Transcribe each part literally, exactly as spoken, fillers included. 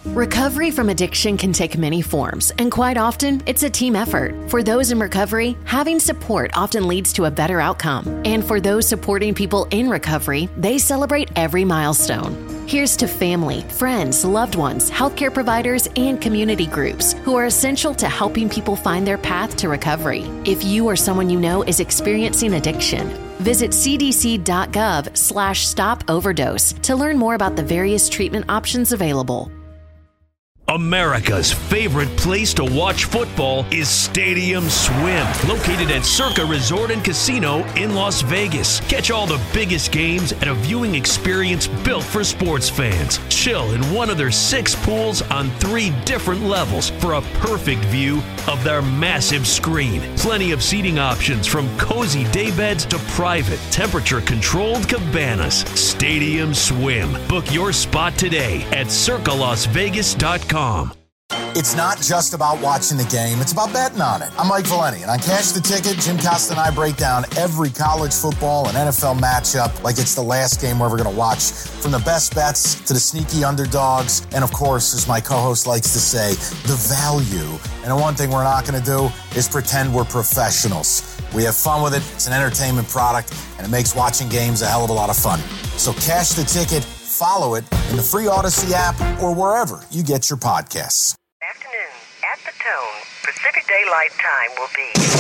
Recovery from addiction can take many forms, and quite often, it's a team effort. For those in recovery, having support often leads to a better outcome. And for those supporting people in recovery, they celebrate every milestone. Here's to family, friends, loved ones, healthcare providers, and community groups who are essential to helping people find their path to recovery. If you or someone you know is experiencing addiction, visit cdc.gov slash stop overdose to learn more about the various treatment options available. America's favorite place to watch football is Stadium Swim, located at Circa Resort and Casino in Las Vegas. Catch all the biggest games at a viewing experience built for sports fans. Chill in one of their six pools on three different levels for a perfect view of their massive screen. Plenty of seating options from cozy daybeds to private, temperature-controlled cabanas. Stadium Swim. Book your spot today at circa las vegas dot com. It's not just about watching the game, it's about betting on it. I'm Mike Valeni, and on Cash the Ticket, Jim Costa and I break down every college football and N F L matchup like it's the last game we're ever going to watch, from the best bets to the sneaky underdogs, and of course, as my co-host likes to say, the value. And the one thing we're not going to do is pretend we're professionals. We have fun with it, it's an entertainment product, and it makes watching games a hell of a lot of fun. So Cash the Ticket, follow it in the free Odyssey app or wherever you get your podcasts. Afternoon, at the tone, Pacific Daylight Time will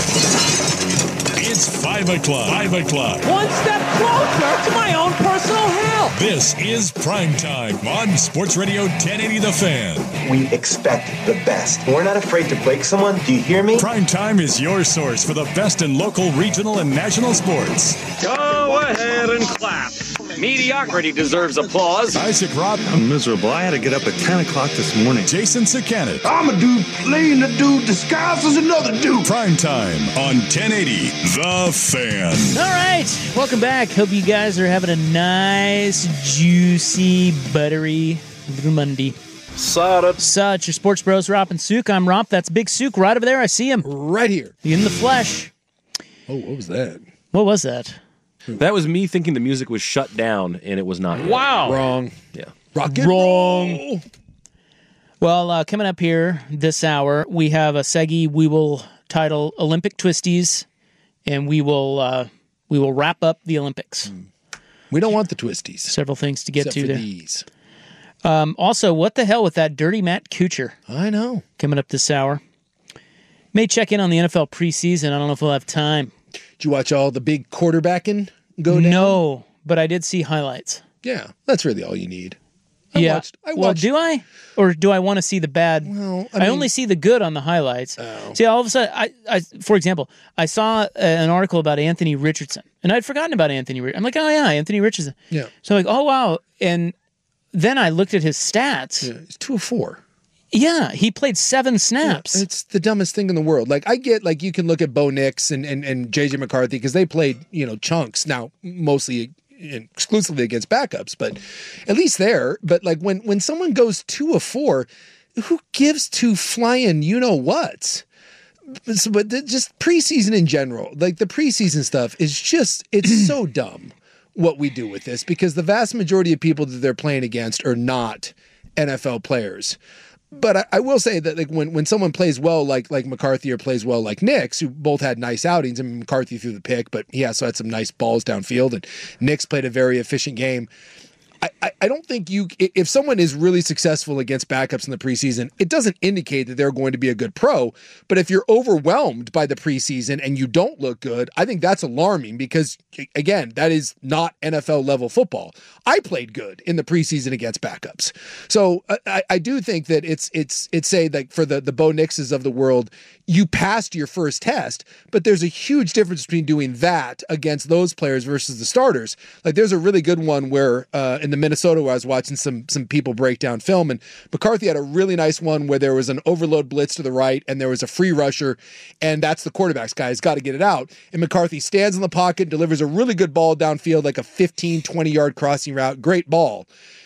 be... It's five o'clock. Five o'clock. One step closer to my own personal hell. This is Prime Time on Sports Radio ten eighty The Fan. We expect the best. We're not afraid to break someone. Do you hear me? Prime Time is your source for the best in local, regional, and national sports. Go ahead and clap. Mediocrity deserves applause. Isaac Robb. I'm miserable. I had to get up at ten o'clock this morning. Jason Sakanet. I'm a dude playing a dude disguised as another dude. Prime Time on ten eighty The Fan. All right. Welcome back. Hope you guys are having a nice, juicy, buttery Blue Monday. Sup? Such your sports bros, Rop and Sook. I'm Rop. That's Big Sook right over there. I see him. Right here. In the flesh. Oh, what was that? What was that? That was me thinking the music was shut down, and it was not. Wow. Wrong. Yeah. Rock and Wrong. roll. Well, uh, coming up here this hour, we have a seggy we will title Olympic Twisties, and we will uh, we will wrap up the Olympics. Mm. We don't want the twisties. Several things to get Except to for there. These. Um, also, what the hell with that dirty Matt Kuchar? I know. Coming up this hour. May check in on the N F L preseason. I don't know if we'll have time. Did you watch all the big quarterbacking go down? No, but I did see highlights. Yeah, that's really all you need. I yeah. Watched, I watched. Well, do I? Or do I want to see the bad? Well, I, I mean, only see the good on the highlights. Oh. See, all of a sudden, I, I, for example, I saw uh, an article about Anthony Richardson, and I'd forgotten about Anthony Richardson. I'm like, oh, yeah, Anthony Richardson. Yeah. So I'm like, oh, wow. And then I looked at his stats. Yeah, it's two of four. Yeah, he played seven snaps. Yeah, it's the dumbest thing in the world. Like, I get, like, you can look at Bo Nix and, and, and J J McCarthy because they played, you know, chunks. Now, mostly exclusively against backups, but at least there. But, like, when, when someone goes two of four, who gives two flying you-know-whats? But just preseason in general, like, the preseason stuff is just, it's so dumb what we do with this because the vast majority of people that they're playing against are not N F L players. But I, I will say that like when, when someone plays well like like McCarthy or plays well like Nix, who both had nice outings, I mean, McCarthy threw the pick, but he also had some nice balls downfield, and Nix played a very efficient game. I, I, I don't think you – if someone is really successful against backups in the preseason, it doesn't indicate that they're going to be a good pro. But if you're overwhelmed by the preseason and you don't look good, I think that's alarming because, again, that is not N F L-level football. I played good in the preseason against backups. So I, I do think that it's it's it's say like for the, the Bo Nixes of the world, you passed your first test, but there's a huge difference between doing that against those players versus the starters. Like there's a really good one where uh, in the Minnesota where I was watching some some people break down film, and McCarthy had a really nice one where there was an overload blitz to the right and there was a free rusher, and that's the quarterback's guy. He's got to get it out. And McCarthy stands in the pocket, delivers a really good ball downfield, like a fifteen, twenty-yard crossing route. Great ball.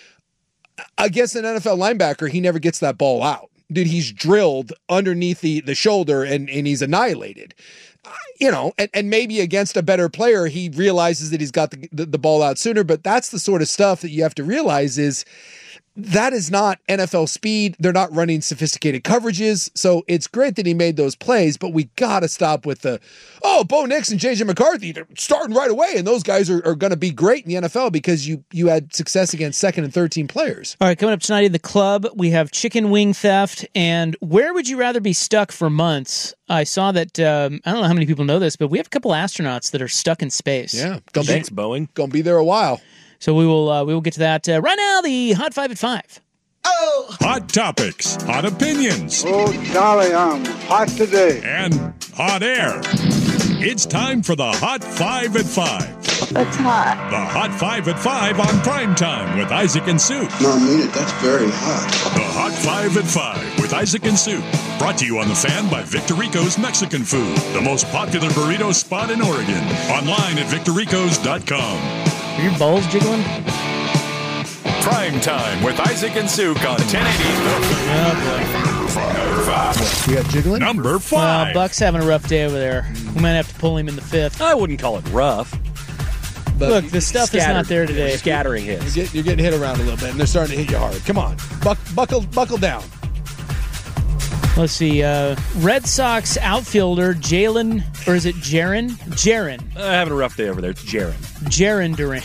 Against an N F L linebacker, he never gets that ball out. Dude, he's drilled underneath the, the shoulder and, and he's annihilated. You know, and, and maybe against a better player, he realizes that he's got the, the, the ball out sooner, but that's the sort of stuff that you have to realize is that is not N F L speed. They're not running sophisticated coverages. So it's great that he made those plays, but we got to stop with the, oh, Bo Nix and J J McCarthy, they're starting right away. And those guys are, are going to be great in the N F L because you, you had success against second and third team players. All right, coming up tonight in the club, we have chicken wing theft. And where would you rather be stuck for months? I saw that, um, I don't know how many people know this, but we have a couple astronauts that are stuck in space. Yeah. Gonna Thanks, be, Boeing. Going to be there a while. So we will uh, we will get to that uh, right now. The Hot Five at Five. Oh! Hot topics, hot opinions. Oh, Charlie, I'm hot today. And hot air. It's time for the Hot Five at Five. That's hot. The Hot Five at Five on Prime Time with Isaac and Sue. No, I mean it. That's very hot. The Hot Five at Five with Isaac and Sue. Brought to you on The Fan by Victor Rico's Mexican Food, the most popular burrito spot in Oregon. Online at victor ricos dot com. Are your balls jiggling? Prime Time with Isaac and Sue on ten eighty. Oh, boy. We got jiggling? Number five. Well, Buck's having a rough day over there. We might have to pull him in the fifth. I wouldn't call it rough. But Look, the stuff scattered, is not there today. Scattering hits. You're, get, you're getting hit around a little bit, and they're starting to hit you hard. Come on. Buck, buckle, buckle down. Let's see. Uh, Red Sox outfielder Jalen, or is it Jaron? Jaron. Uh, having a rough day over there. It's Jaron. Jaron Duran.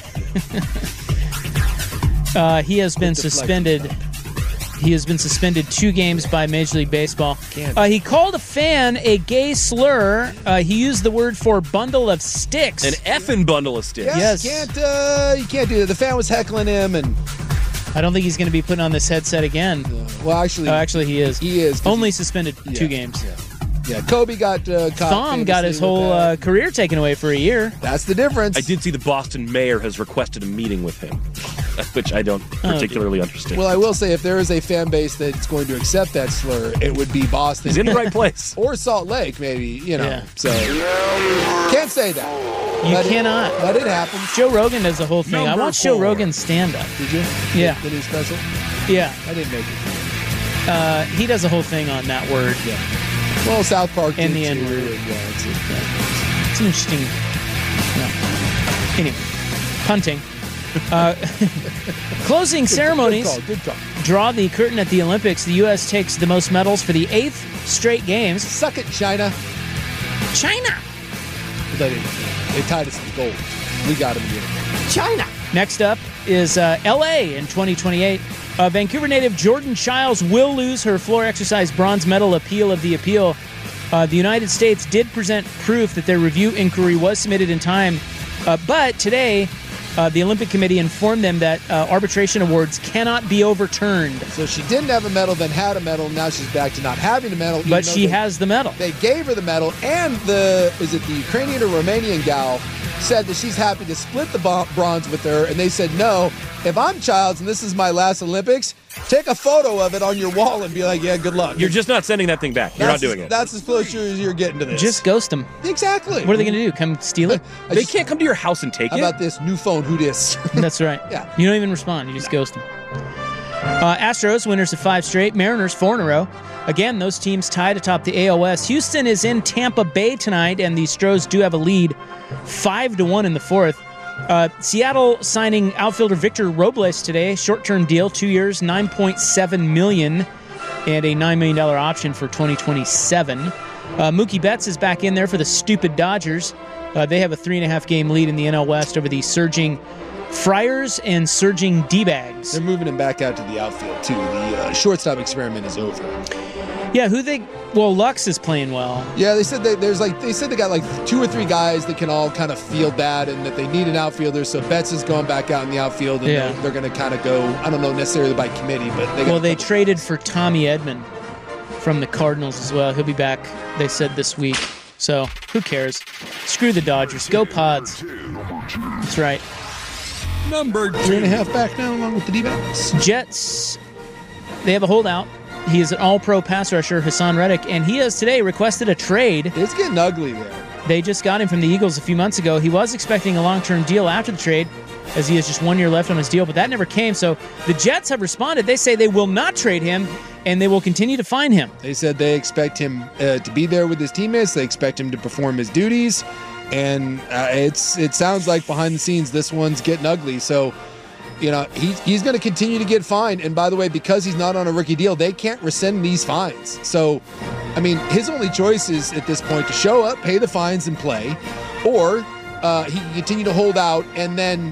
uh, he has been suspended. He has been suspended two games by Major League Baseball. Uh, he called a fan a gay slur. Uh, he used the word for bundle of sticks. An effing bundle of sticks. Yes. Yes. You can't, uh, you can't do that. The fan was heckling him, and I don't think he's going to be putting on this headset again. Uh, well, actually, uh, actually, he is. He is only suspended yeah, two games. Yeah, yeah. Kobe got uh, caught. Thom got his whole uh, career taken away for a year. That's the difference. I did see the Boston mayor has requested a meeting with him, which I don't particularly oh, understand. Well, I will say if there is a fan base that's going to accept that slur, it would be Boston. He's in the right place. Or Salt Lake, maybe. You know. Yeah. So can't say that. You let cannot. It, let it happen. Joe Rogan does the whole thing. Number I watched four. Joe Rogan stand up. Did you? Yeah. The new special? Yeah. I didn't make it. Uh, he does a whole thing on that word. Yeah. Well, South Park And did the too. N-word. Yeah, it's, yeah. It's an interesting. No. Anyway, punting. Uh, closing Good, ceremonies good call, good call. draw the curtain at the Olympics. The U S takes the most medals for the eighth straight games. Suck it, China. China. They, didn't. they tied us to gold. We got them again. China. Next up is uh, L A in twenty twenty-eight. Uh, Vancouver native Jordan Childs will lose her floor exercise bronze medal appeal of the appeal. Uh, the United States did present proof that their review inquiry was submitted in time, uh, but today uh, the Olympic Committee informed them that uh, arbitration awards cannot be overturned. So she didn't have a medal, then had a medal. Now she's back to not having a medal. But she they, has the medal. They gave her the medal, and the is it the Ukrainian or Romanian gal said that she's happy to split the bronze with her, and they said, no, if I'm Childs and this is my last Olympics, take a photo of it on your wall and be like, yeah, good luck. You're just not sending that thing back. You're that's not doing as, it. That's as close as you're getting to this. Just ghost them. Exactly. What are they going to do? Come steal it? I they just, can't come to your house and take how it. How about this new phone? Who dis? That's right. Yeah. You don't even respond. You just ghost them. Uh, Astros, winners of five straight. Mariners, four in a row. Again, those teams tied atop the A L S. Houston is in Tampa Bay tonight, and the Stros do have a lead, five to one in the fourth. Uh, Seattle signing outfielder Victor Robles today. Short-term deal, two years, nine point seven million dollars, and a nine million dollars option for twenty twenty-seven. Uh, Mookie Betts is back in there for the stupid Dodgers. Uh, they have a three-and-a-half game lead in the N L West over the surging Friars and surging D-bags. They're moving him back out to the outfield, too. The uh, shortstop experiment is over. Yeah, who they... Well, Lux is playing well. Yeah, they said they, there's like they said they got like two or three guys that can all kind of field that, and that they need an outfielder. So Betts is going back out in the outfield, and yeah. they're, they're going to kind of go. I don't know necessarily by committee, but they got well, they traded for Tommy Edman from the Cardinals as well. He'll be back. They said this week. So who cares? Screw the Dodgers. Go Pods. That's right. Number two. Three and a half back now, along with the D-backs. Jets. They have a holdout. He is an all-pro pass rusher, Hassan Reddick, and he has today requested a trade. It's getting ugly there. They just got him from the Eagles a few months ago. He was expecting a long-term deal after the trade, as he has just one year left on his deal, but that never came. So the Jets have responded. They say they will not trade him, and they will continue to fine him. They said they expect him uh, to be there with his teammates. They expect him to perform his duties, and uh, it's it sounds like behind the scenes this one's getting ugly. So you know, he, he's going to continue to get fined. And by the way, because he's not on a rookie deal, they can't rescind these fines. So, I mean, his only choice is at this point to show up, pay the fines, and play, or uh, he can continue to hold out. And then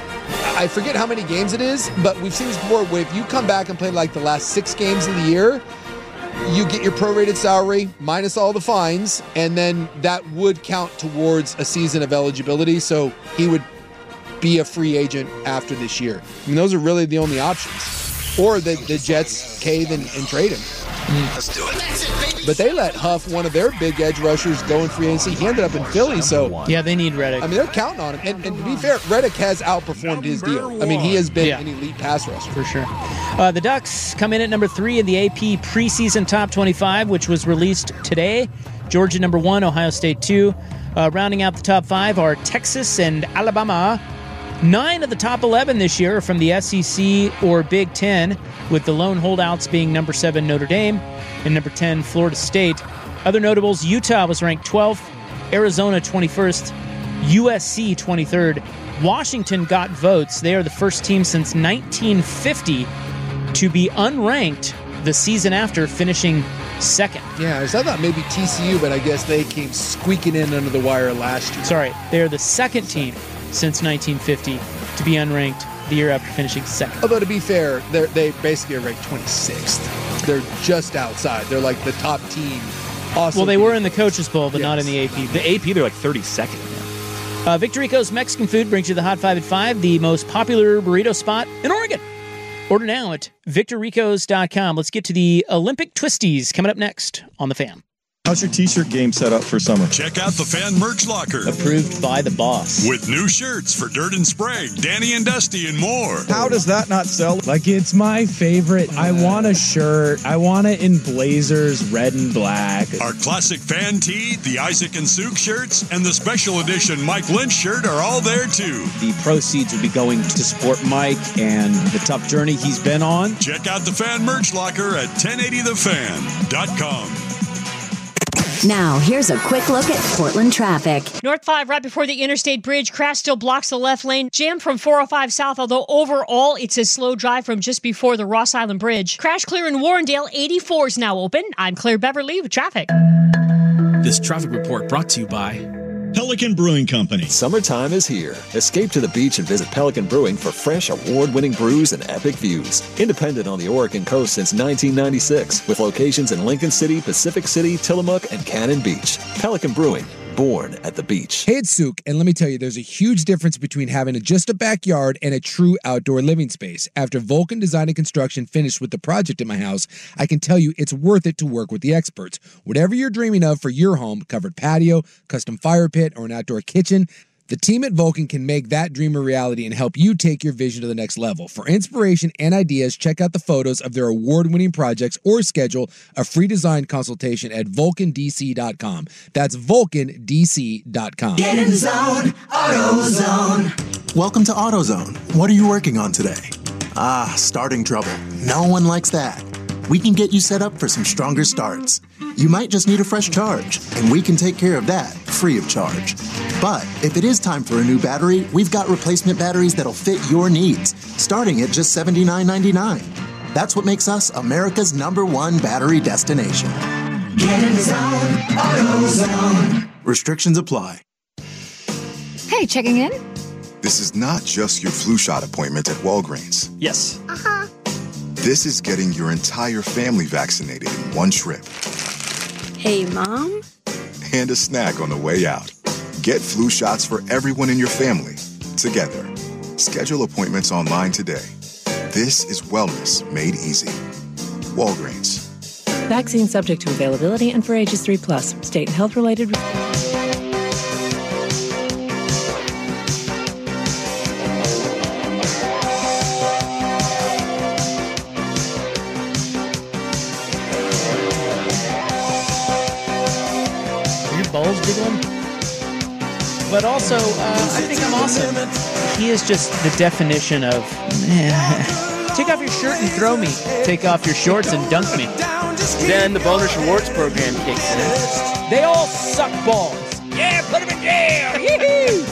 I forget how many games it is, but we've seen this before. Where if you come back and play like the last six games of the year, you get your prorated salary minus all the fines, and then that would count towards a season of eligibility. So he would be a free agent after this year. I mean, those are really the only options. Or the, the Jets cave and, and trade him. Let's do it. But they let Huff, one of their big edge rushers, go in free agency. He ended up in Philly, so yeah, they need Reddick. I mean, they're counting on him. And, and to be fair, Reddick has outperformed his deal. I mean, he has been yeah. an elite pass rusher for sure. Uh, the Ducks come in at number three in the A P preseason top twenty-five, which was released today. Georgia number one, Ohio State two. Uh, rounding out the top five are Texas and Alabama. Nine of the top eleven this year are from the S E C or Big Ten, with the lone holdouts being number seven Notre Dame and number ten Florida State. Other notables: Utah was ranked twelfth, Arizona twenty-first, U S C twenty-third. Washington got votes. They are the first team since nineteen fifty to be unranked the season after, finishing second. Yeah, I thought maybe T C U, but I guess they came squeaking in under the wire last year. Sorry, they are the second team since nineteen fifty to be unranked the year after finishing second. Although, to be fair, they they basically are ranked twenty-sixth. They're just outside. They're like the top team. Awesome. Well, they were in the Coaches Bowl, but yes. not in the A P. The A P, they're like thirty-second. Uh, Victor Rico's Mexican Food brings you the Hot Five at five, the most popular burrito spot in Oregon. Order now at victor ricos dot com. Let's get to the Olympic Twisties coming up next on The Fan. How's your t-shirt game set up for summer? Check out the Fan Merch Locker. Approved by the boss. With new shirts for Dirt and Sprague, Danny and Dusty, and more. How does that not sell? Like, it's my favorite. I want a shirt. I want it in blazers, red and black. Our classic fan tee, the Isaac and Suk shirts, and the special edition Mike Lynch shirt are all there, too. The proceeds will be going to support Mike and the tough journey he's been on. Check out the Fan Merch Locker at ten eighty the fan dot com. Now, here's a quick look at Portland traffic. North five, right before the Interstate Bridge. Crash still blocks the left lane. Jam from four oh five South, although overall it's a slow drive from just before the Ross Island Bridge. Crash clear in Warrendale. eighty-four is now open. I'm Claire Beverly with traffic. This traffic report brought to you by Pelican Brewing Company. Summertime is here. Escape to the beach and visit Pelican Brewing for fresh, award-winning brews and epic views. Independent on the Oregon coast since nineteen ninety-six, with locations in Lincoln City, Pacific City, Tillamook, and Cannon Beach. Pelican Brewing, born at the beach. Hey, it's Suk, and let me tell you, there's a huge difference between having a, just a backyard and a true outdoor living space. After Vulcan Design and Construction finished with the project at my house, I can tell you it's worth it to work with the experts. Whatever you're dreaming of for your home, covered patio, custom fire pit, or an outdoor kitchen, the team at Vulcan can make that dream a reality and help you take your vision to the next level. For inspiration and ideas, check out the photos of their award-winning projects or schedule a free design consultation at vulcan d c dot com. That's vulcan d c dot com. Get in the zone, AutoZone. Welcome to AutoZone. What are you working on today? Ah, starting trouble. No one likes that. We can get you set up for some stronger starts. You might just need a fresh charge, and we can take care of that free of charge. But if it is time for a new battery, we've got replacement batteries that'll fit your needs, starting at just seventy-nine ninety-nine. That's what makes us America's number one battery destination. Get in the zone, AutoZone. Restrictions apply. Hey, checking in? This is not just your flu shot appointment at Walgreens. Yes. Uh-huh. This is getting your entire family vaccinated in one trip. Hey, Mom? And a snack on the way out. Get flu shots for everyone in your family, together. Schedule appointments online today. This is wellness made easy. Walgreens. Vaccine subject to availability and for ages three plus. State and health-related... balls jiggling. But also, uh, I think I'm awesome. He is just the definition of, eh, take off your shirt and throw me. Take off your shorts and dunk me. Then the bonus rewards program kicks in. They all suck balls. Yeah, put him in jail.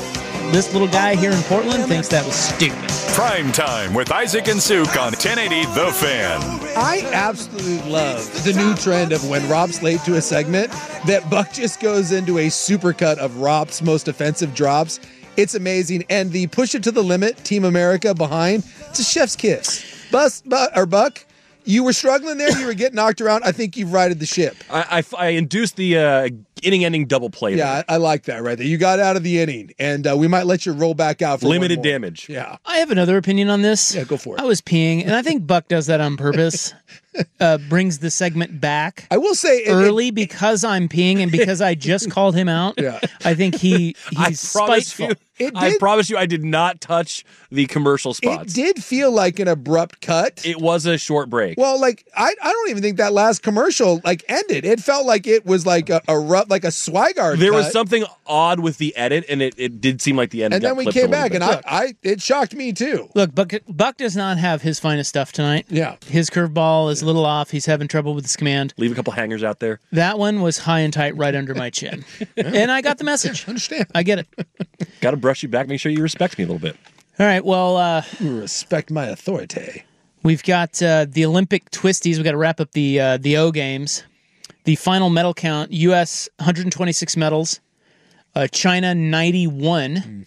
this little guy here in Portland thinks that was stupid. Prime Time with Isaac and Suk on ten eighty The Fan. I absolutely love the new trend of when Rob's late to a segment, that Buck just goes into a supercut of Rob's most offensive drops. It's amazing. And the push it to the limit, Team America behind, it's a chef's kiss. Bus, bu- or Buck, you were struggling there. You were getting knocked around. I think you've righted the ship. I, I, I induced the uh, inning-ending double play. Yeah, I, I like that right there. You got out of the inning, and uh, we might let you roll back out for limited one more. damage. Yeah. I have another opinion on this. Yeah, go for it. I was peeing, and I think Buck does that on purpose. Uh, brings the segment back. I will say it, early it, because I'm peeing and because I just called him out. Yeah. I think he he's I promise spiteful. you, It I did- promise you, I did not touch the commercial spots. It did feel like an abrupt cut. It was a short break. Well, like I, I don't even think that last commercial like ended. It felt like it was like a, a rough, like a Swigard. There cut. was something odd with the edit, and it, it did seem like the end. and got then we clipped a came little back, bit. and I, I, it shocked me too. Look, Buck, Buck does not have his finest stuff tonight. Yeah. His curveball is a little off. He's having trouble with his command. Leave a couple hangers out there. That one was high and tight right under my chin. And I got the message. I understand. I get it. Got to brush you back. Make sure you respect me a little bit. All right, well, uh, You respect my authority. we've got uh, the Olympic twisties. We've got to wrap up the uh, the O games. The final medal count, U S one hundred twenty-six medals, uh, China ninety-one,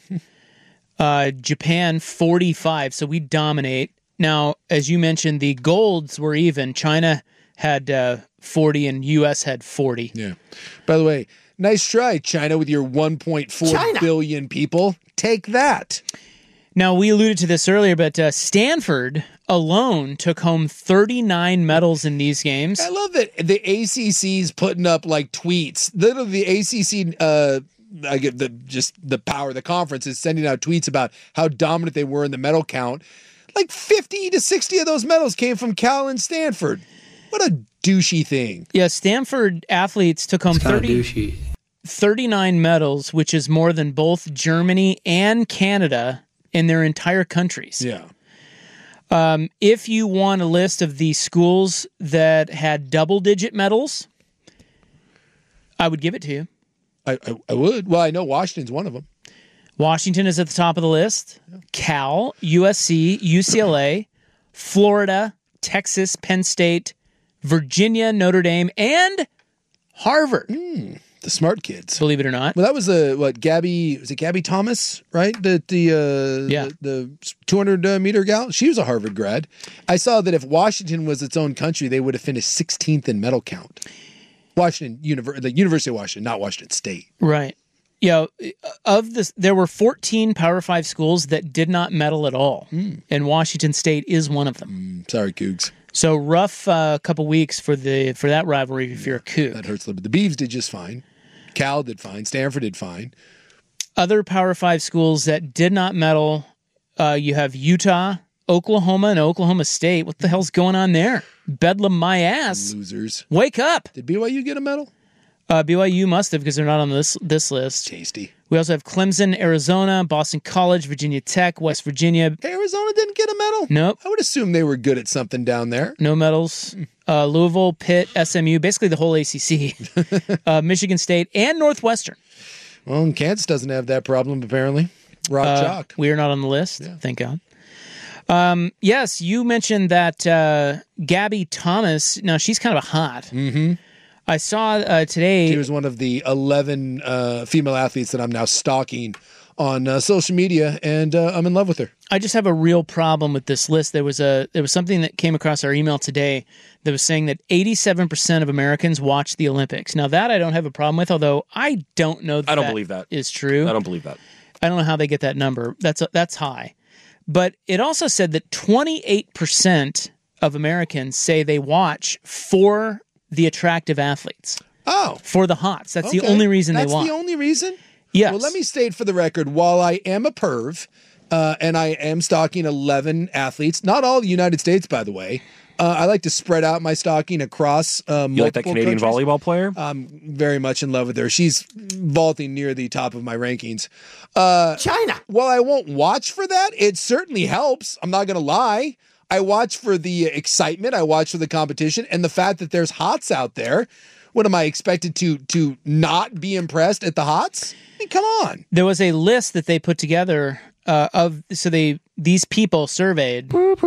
uh, Japan forty-five. So we dominate. Now, as you mentioned, the golds were even. China had uh, forty and U S had forty. Yeah. By the way, nice try, China, with your one point four billion people. Take that. Now, we alluded to this earlier, but uh, Stanford alone took home thirty-nine medals in these games. I love that the A C C's putting up like tweets. Literally, the A C C, uh, I get the just the power of the conference is sending out tweets about how dominant they were in the medal count. Like fifty to sixty of those medals came from Cal and Stanford. What a douchey thing. Yeah, Stanford athletes took home thirty, thirty-nine medals, which is more than both Germany and Canada in their entire countries. Yeah. Um, if you want a list of the schools that had double-digit medals, I would give it to you. I, I, I would. Well, I know Washington's one of them. Washington is at the top of the list. Cal, U S C, U C L A, Florida, Texas, Penn State, Virginia, Notre Dame, and Harvard. Mm, the smart kids. Believe it or not. Well, that was the, what, Gabby, was it Gabby Thomas, right? The, the, uh, Yeah. the, the two hundred meter gal. She was a Harvard grad. I saw that if Washington was its own country, they would have finished sixteenth in medal count. Washington, Univer- the University of Washington, not Washington State. Right. Yeah, of this, there were fourteen Power Five schools that did not medal at all, Mm. and Washington State is one of them. Mm, sorry, Cougs. So rough uh, couple weeks for the for that rivalry if you're a Coug. That hurts a little bit. The Beavs did just fine. Cal did fine. Stanford did fine. Other Power Five schools that did not medal, uh, you have Utah, Oklahoma, and Oklahoma State. What the hell's going on there? Bedlam my ass. Losers. Wake up. Did B Y U get a medal? Uh, B Y U must have because they're not on this this list. Tasty. We also have Clemson, Arizona, Boston College, Virginia Tech, West Virginia. Arizona didn't get a medal? Nope. I would assume they were good at something down there. No medals. Uh, Louisville, Pitt, S M U, basically the whole A C C. uh, Michigan State, and Northwestern. Well, and Kansas doesn't have that problem, apparently. Rock Uh, chalk. we are not on the list, thank God. Um, yes, you mentioned that uh, Gabby Thomas. Now, she's kind of a hot. Mm-hmm. I saw uh, today. She was one of the eleven uh, female athletes that I'm now stalking on uh, social media, and uh, I'm in love with her. I just have a real problem with this list. There was a there was something that came across our email today that was saying that eighty-seven percent of Americans watch the Olympics. Now that I don't have a problem with, although I don't know that I don't that believe that is true. I don't believe that. I don't know how they get that number. That's that's high. But it also said that twenty-eight percent of Americans say they watch for the attractive athletes. Oh. For the hots. That's the Okay. only reason That's they watch. the only reason? Yes. Well, let me state for the record, while I am a perv, uh, and I am stalking eleven athletes, not all the United States, by the way, uh, I like to spread out my stalking across uh, multiple You like that Canadian countries. volleyball player? I'm very much in love with her. She's vaulting near the top of my rankings. Uh, China. While I won't watch for that, it certainly helps. I'm not going to lie. I watch for the excitement. I watch for the competition and the fact that there's hots out there. What am I expected to to not be impressed at the hots? I mean, come on. There was a list that they put together uh, of so they these people surveyed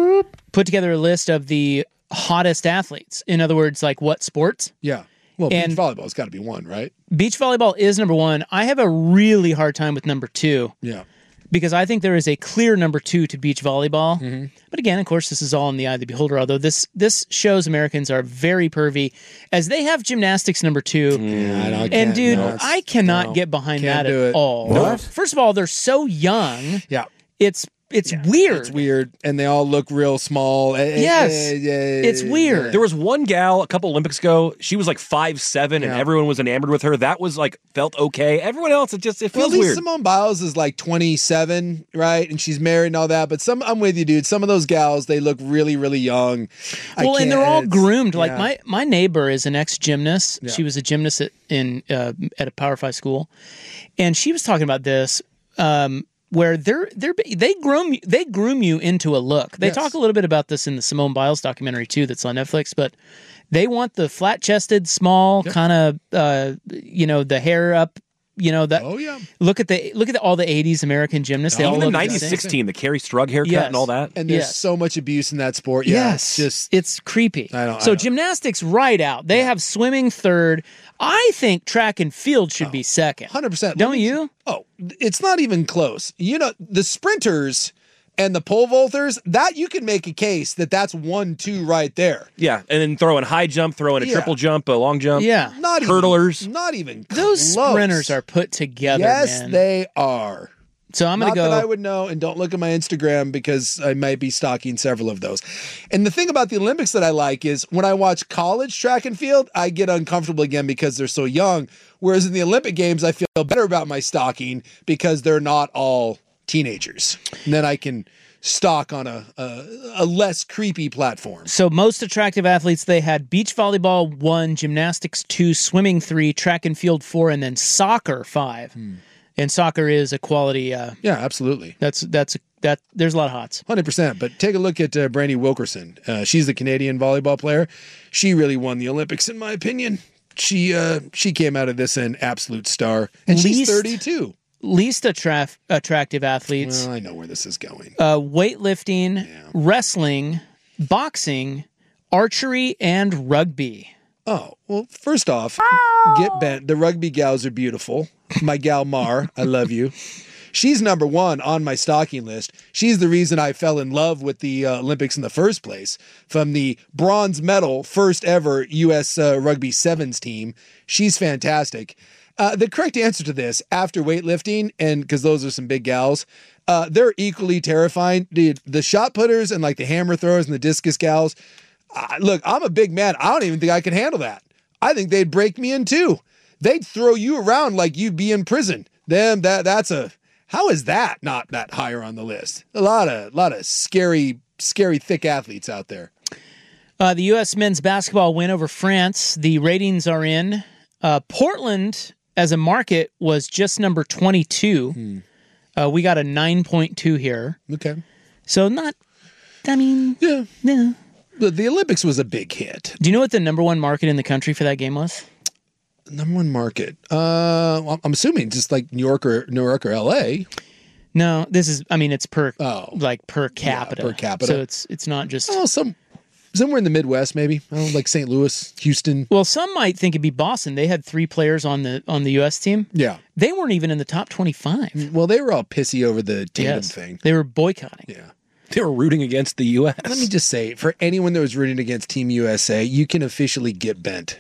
put together a list of the hottest athletes. In other words, like what sports? Yeah. Well, and beach volleyball's got to be one, right? Beach volleyball is number one. I have a really hard time with number two. Yeah. Because I think there is a clear number two to beach volleyball. Mm-hmm. But again, of course, this is all in the eye of the beholder, although this this shows Americans are very pervy, as they have gymnastics number two. Yeah, I know, I and can't, dude, no, I cannot no, get behind can't that do at it. all. What? First of all, they're so young. Yeah. It's it's weird. It's weird, and they all look real small. Yes. It's weird. There was one gal a couple Olympics ago. She was like five seven, and Yeah. everyone was enamored with her. That was like felt okay. Everyone else, it just it Well, feels at least weird. Simone Biles is like twenty-seven, right? And she's married and all that. But some, I'm with you, dude. Some of those gals, they look really, really young. I Well, and they're all can't- groomed. Like yeah. my my neighbor is an ex gymnast. Yeah. She was a gymnast at, in uh, at a Power Five school, and she was talking about this. Um, where they're they're they groom they groom you into a look. They Yes. talk a little bit about this in the Simone Biles documentary too, that's on Netflix. But they want the flat chested, small, kind of uh, you know, the hair up. You know that. Oh yeah. Look at the look at the, all the eighties American gymnasts. They all Even the look the ninety-six same. team, the Carrie Strug haircut Yes. and all that. And there's Yes. so much abuse in that sport. Yeah, Yes, it's just it's creepy. I don't- I so don't- gymnastics right out. They have swimming third. I think track and field should be second. one hundred percent. Don't you? Oh, it's not even close. You know, the sprinters and the pole vaulters, that you can make a case that that's one, two right there. Yeah, and then throw in high jump, throw in a Yeah. triple jump, a long jump. Yeah. Not hurdlers. Even, not even Those close. sprinters are put together. Yes, man. they are. So I'm going Not to go. that I would know, and don't look at my Instagram because I might be stalking several of those. And the thing about the Olympics that I like is when I watch college track and field, I get uncomfortable again because they're so young. Whereas in the Olympic Games, I feel better about my stalking because they're not all teenagers. And then I can stalk on a, a, a less creepy platform. So most attractive athletes, they had beach volleyball one, gymnastics two, swimming three, track and field four, and then soccer five. Hmm. And soccer is a quality. Uh, Yeah, absolutely. that's that's that. There's a lot of hots. one hundred percent. But take a look at uh, Brandy Wilkerson. Uh, she's the Canadian volleyball player. She really won the Olympics, in my opinion. She uh, she came out of this an absolute star. And she's Least- thirty-two. Least attra- attractive athletes: Well, I know where this is going. uh, weightlifting, wrestling, boxing, archery, and rugby. Oh, well, first off, get bent. The rugby gals are beautiful. My gal Mar, I love you. She's number one on my stalking list. She's the reason I fell in love with the uh, Olympics in the first place. From the bronze medal, first ever U S uh, Rugby Sevens team. She's fantastic. Uh, the correct answer to this, after weightlifting, and because those are some big gals, uh, they're equally terrifying. Dude, the shot putters and like the hammer throwers and the discus gals, uh, look, I'm a big man. I don't even think I can handle that. I think they'd break me in two. They'd throw you around like you'd be in prison. Them, that that's a, how is that not that higher on the list? A lot of, lot of scary, scary, thick athletes out there. Uh, the U S men's basketball win over France. The ratings are in. Uh, Portland, as a market, was just number twenty-two. Hmm. Uh, we got a nine point two here. Okay. So not, I mean, Yeah. yeah. The, the Olympics was a big hit. Do you know what the number one market in the country for that game was? Number one market. Uh, well, I'm assuming just like New York or New York or L A. No, this is, I mean, it's per, Oh. like per capita. per capita. So it's it's not just, Oh, some somewhere in the Midwest, maybe. I don't know, like Saint Louis, Houston. well, some might think it'd be Boston. They had three players on the on the U S team. Yeah. They weren't even in the top twenty-five. Well, they were all pissy over the Tatum Yes. thing. They were boycotting. Yeah. They were rooting against the U S. Let me just say, for anyone that was rooting against Team U S A, you can officially get bent.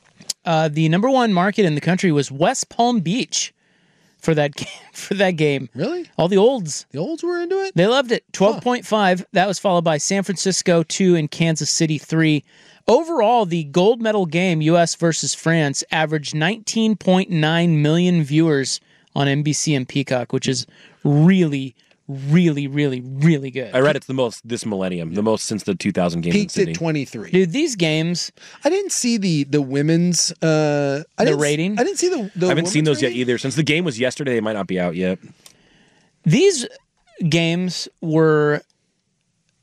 Uh, the number one market in the country was West Palm Beach for that ga- for that game. Really? All the olds. The olds were into it? They loved it. twelve point five. That was followed by San Francisco two and Kansas City three. Overall, the gold medal game, U S versus France, averaged nineteen point nine million viewers on N B C and Peacock, which is really, really, really, really good. I read it's the most this millennium, the most since the two thousand games in Peaked Sydney. at twenty-three. Dude, these games, I didn't see the the women's uh I The didn't, rating? I didn't see the, the I haven't seen women's those yet rating. either. Since the game was yesterday, they might not be out yet. these games were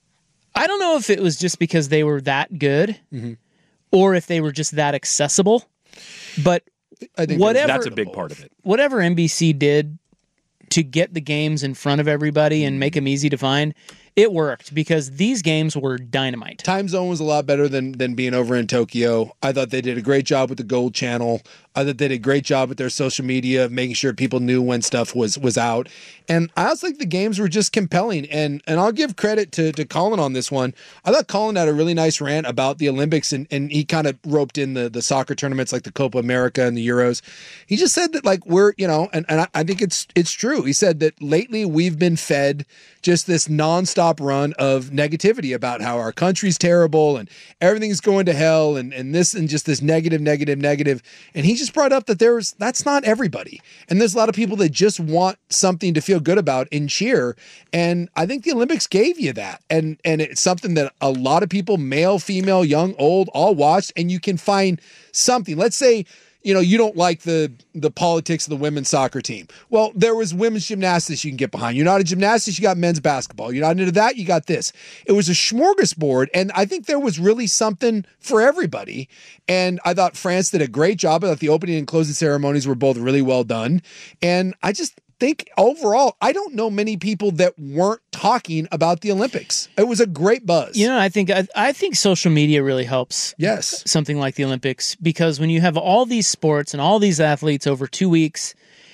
I don't know if it was just because they were that good, mm-hmm. or if they were just that accessible. But I think whatever that's a big part of it. Whatever N B C did to get the games in front of everybody and make them easy to find, it worked because these games were dynamite. Time zone was a lot better than than being over in Tokyo. I thought they did a great job with the Gold Channel. I thought they did a great job with their social media, making sure people knew when stuff was was out. And I also think the games were just compelling. And and I'll give credit to, to Colin on this one. I thought Colin had a really nice rant about the Olympics, and, and he kind of roped in the, the soccer tournaments like the Copa America and the Euros. He just said that, like, we're, you know, and, and I, I think it's it's true. He said that lately we've been fed just this nonstop run of negativity about how our country's terrible and everything's going to hell and, and this and just this negative, negative, negative. And he just brought up that there's that's not everybody. And there's a lot of people that just want something to feel good about and cheer. And I think the Olympics gave you that. And and it's something that a lot of people, male, female, young, old, all watched, and you can find something. Let's say, you know, you don't like the the politics of the women's soccer team. Well, there was women's gymnastics you can get behind. You're not a gymnastics, you got men's basketball. You're not into that, you got this. It was a smorgasbord, and I think there was really something for everybody. And I thought France did a great job. I thought the opening and closing ceremonies were both really well done. And I just think overall, I don't know many people that weren't talking about the Olympics. It was a great buzz. You know, I think I, I think social media really helps. Yes, something like the Olympics, because when you have all these sports and all these athletes over two weeks,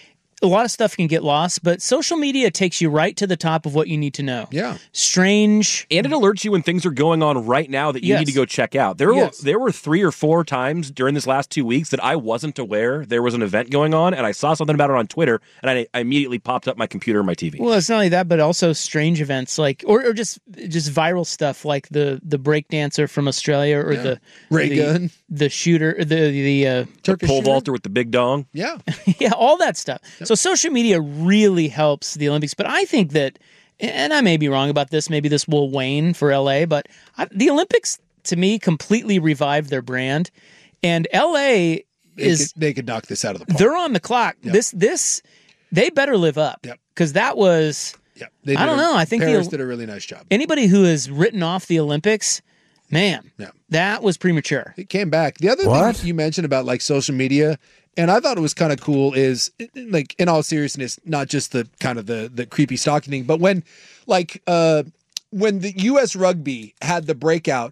a lot of stuff can get lost, but social media takes you right to the top of what you need to know. Yeah. Strange. And it alerts you when things are going on right now that you Yes. need to go check out. There Yes. were there were three or four times during this last two weeks that I wasn't aware there was an event going on, and I saw something about it on Twitter, and I, I immediately popped up my computer and my T V. Well, it's not only that, but also strange events like, or, or just just viral stuff like the the break dancer from Australia, or Yeah. the Ray the, gun. the shooter, the the uh, Turkish pole shooter? vaulter with the big dong. Yeah. yeah, all that stuff. So social media really helps the Olympics, but I think that, and I may be wrong about this, maybe this will wane for L A, but I, the Olympics, to me, completely revived their brand, and L A They is could, they could knock this out of the park. they're on the clock. Yep. This this they better live up, because that was. Yeah, they I did don't a- know. I think Paris the, did a really nice job. Anybody who has written off the Olympics, man, Yeah. that was premature. It came back. The other What? thing you mentioned about like social media, and I thought it was kind of cool, is like, in all seriousness, not just the kind of the the creepy stalking thing, but when like uh when the U S Rugby had the breakout,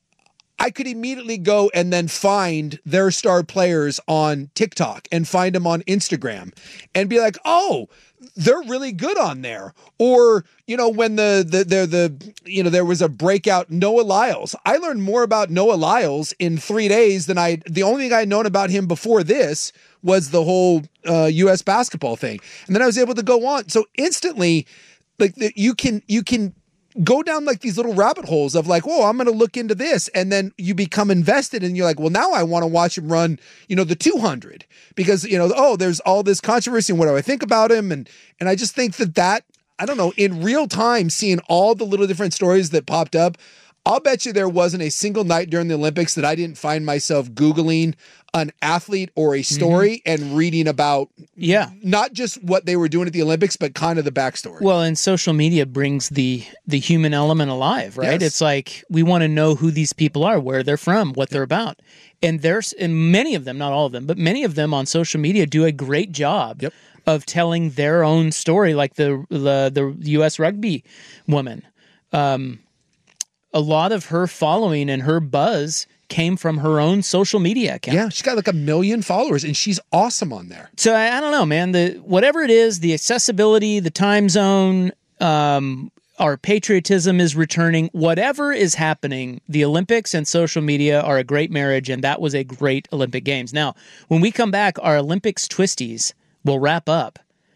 I could immediately go and then find their star players on TikTok and find them on Instagram and be like, oh, they're really good on there. Or, you know, when the, the, the, the, you know, there was a breakout, Noah Lyles. I learned more about Noah Lyles in three days than I, the only thing I'd known about him before this was the whole uh, U S basketball thing. And then I was able to go on. So instantly, like the, you can, you can, go down like these little rabbit holes of like, whoa, I'm going to look into this. And then you become invested and you're like, well, now I want to watch him run, you know, the two hundred because, you know, oh, there's all this controversy and what do I think about him? And, and I just think that that, I don't know, in real time, seeing all the little different stories that popped up, I'll bet you there wasn't a single night during the Olympics that I didn't find myself Googling an athlete or a story mm-hmm. and reading about yeah, not just what they were doing at the Olympics, but kind of the backstory. Well, and social media brings the the human element alive, right? Yes. It's like we want to know who these people are, where they're from, what they're about. And there's and many of them, not all of them, but many of them on social media do a great job yep. of telling their own story, like the the, the U S Rugby woman. Um, a lot of her following and her buzz came from her own social media account. Yeah, she's got like a million followers, and she's awesome on there. So I, I don't know, man. The whatever it is, the accessibility, the time zone, um, our patriotism is returning. Whatever is happening, the Olympics and social media are a great marriage, and that was a great Olympic Games. Now, when we come back, our Olympics twisties will wrap up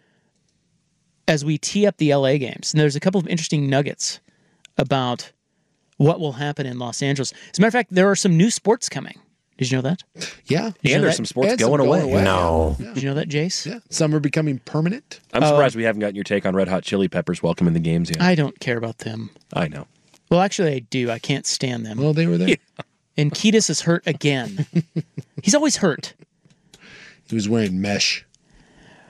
as we tee up the L A Games. And there's a couple of interesting nuggets about what will happen in Los Angeles. As a matter of fact, there are some new sports coming. Did you know that? Yeah. Did you And know there's that? some sports And going, some away. going away. No. Yeah. Did you know that, Jace? Yeah. Some are becoming permanent. I'm Oh. surprised we haven't gotten your take on Red Hot Chili Peppers welcoming the games yet. I don't care about them. I know. Well, actually, I do. I can't stand them. Well, they were there. Yeah. And Kiedis is hurt again. He's always hurt. He was wearing mesh.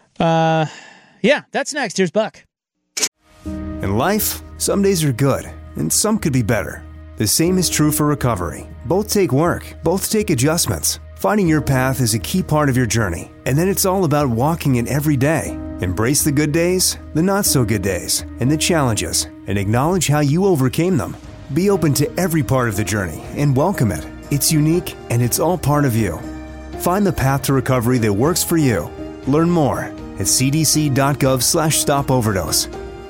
Uh, yeah, that's next. Here's Buck. In life, some days are good, and some could be better. The same is true for recovery. Both take work, both take adjustments. Finding your path is a key part of your journey, and then it's all about walking it every day. Embrace the good days, the not-so-good days, and the challenges, and acknowledge how you overcame them. Be open to every part of the journey and welcome it. It's unique, and it's all part of you. Find the path to recovery that works for you. Learn more at cdc.gov slash stop overdose.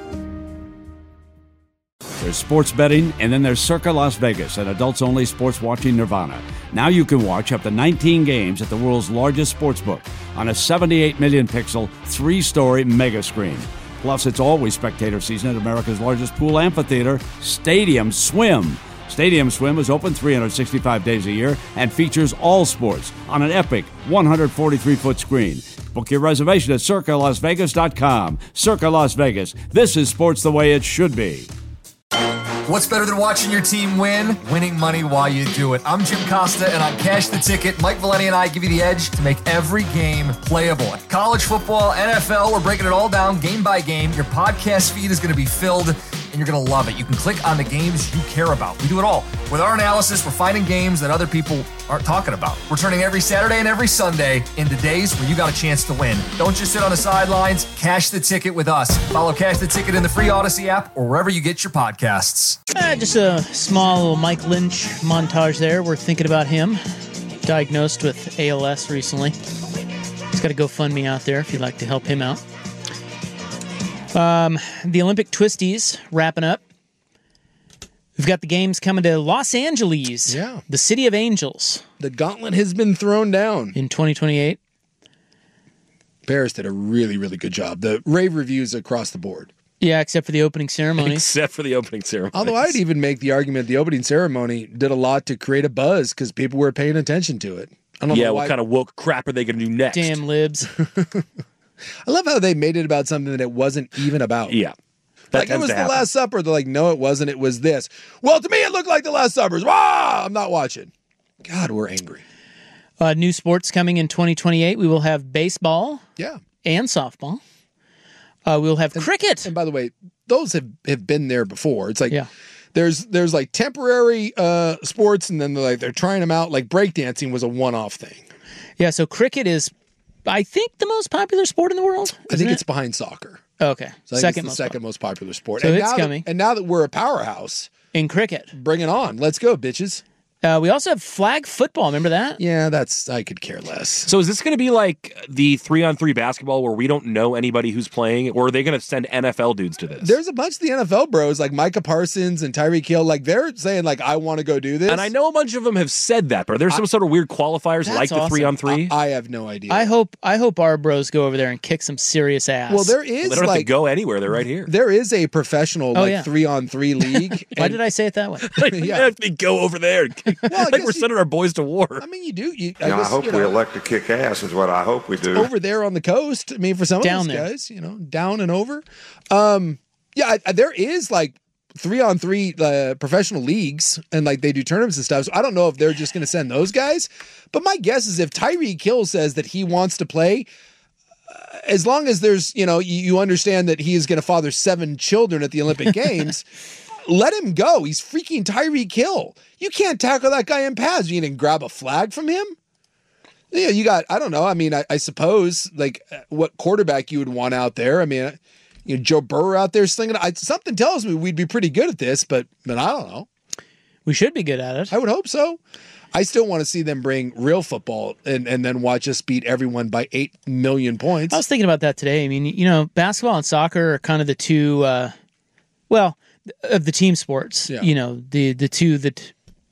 There's sports betting, and then there's Circa Las Vegas, an adults-only sports watching nirvana. Now you can watch up to nineteen games at the world's largest sportsbook on a seventy-eight million pixel, three-story mega screen. Plus, it's always spectator season at America's largest pool amphitheater, Stadium Swim. Stadium Swim is open three hundred sixty-five days a year and features all sports on an epic one hundred forty-three foot screen. Book your reservation at circa las vegas dot com. Circa Las Vegas. This is sports the way it should be. What's better than watching your team win? Winning money while you do it. I'm Jim Costa, and on Cash the Ticket, Mike Valenti and I give you the edge to make every game playable. College football, N F L, we're breaking it all down game by game. Your podcast feed is going to be filled, and you're going to love it. You can click on the games you care about. We do it all. With our analysis, we're finding games that other people aren't talking about. We're turning every Saturday and every Sunday into days where you got a chance to win. Don't just sit on the sidelines. Cash the Ticket with us. Follow Cash the Ticket in the free Odyssey app or wherever you get your podcasts. Uh, just a small little Mike Lynch montage there. We're thinking about him. Diagnosed with A L S recently. He's got a GoFundMe out there if you'd like to help him out. Um, the Olympic Twisties wrapping up. We've got the games coming to Los Angeles. Yeah. The City of Angels. The gauntlet has been thrown down. In twenty twenty-eight. Paris did a really, really good job. The rave reviews across the board. Yeah, except for the opening ceremony. Except for the opening ceremony. Although I'd even make the argument the opening ceremony did a lot to create a buzz because people were paying attention to it. I don't yeah, know what why. kind of woke crap are they going to do next? Damn libs. I love how they made it about something that it wasn't even about. Yeah. That like it was the Last Supper. They're like, no, it wasn't. It was this. Well, to me, it looked like the Last Supper's. Wah! I'm not watching. God, we're angry. Uh, new sports coming in twenty twenty-eight. We will have baseball. Yeah. And softball. Uh, we'll have and, cricket. And by the way, those have, have been there before. It's like yeah. there's there's like temporary uh, sports, and then they're like they're trying them out. Like breakdancing was a one-off thing. Yeah, so cricket is, I think, the most popular sport in the world. I think it? it's behind soccer. Okay, so I think second it's the most second popular. most popular sport. So and it's now coming. That, and now that we're a powerhouse in cricket, bring it on. Let's go, bitches. Uh, we also have flag football. Remember that? Yeah, that's I could care less. So is this going to be like the three-on-three basketball where we don't know anybody who's playing, or are they going to send N F L dudes to this? There's a bunch of the N F L bros, like Micah Parsons and Tyreek Hill, like they're saying, like, I want to go do this. And I know a bunch of them have said that, but are there some I, sort of weird qualifiers like the awesome. three-on-three? I, I have no idea. I hope I hope our bros go over there and kick some serious ass. Well, there is well, they don't like have to go anywhere; they're right here. There is a professional oh, like yeah. three-on-three league. Why did I say it that way? like, yeah, they go over there. Well, like we're sending our boys to war. I mean, you do. You, I, you know, guess, I hope you we know, elect to kick ass is what I hope we do. Over there on the coast. I mean, for some down of those there. guys, you know, down and over. Um, yeah, I, I, there is like three-on-three uh, professional leagues, and like they do tournaments and stuff. So I don't know if they're just going to send those guys. But my guess is if Tyreek Hill says that he wants to play, uh, as long as there's, you know, you, you understand that he is going to father seven children at the Olympic Games. Let him go. He's freaking Tyreek Hill. You can't tackle that guy in pads. You can grab a flag from him. Yeah, you got, I don't know. I mean, I, I suppose like what quarterback you would want out there. I mean, you know, Joe Burrow out there slinging. I, something tells me we'd be pretty good at this, but, but I don't know. We should be good at it. I would hope so. I still want to see them bring real football and, and then watch us beat everyone by eight million points. I was thinking about that today. I mean, you know, basketball and soccer are kind of the two, uh, well, of the team sports, yeah. you know, the the two that,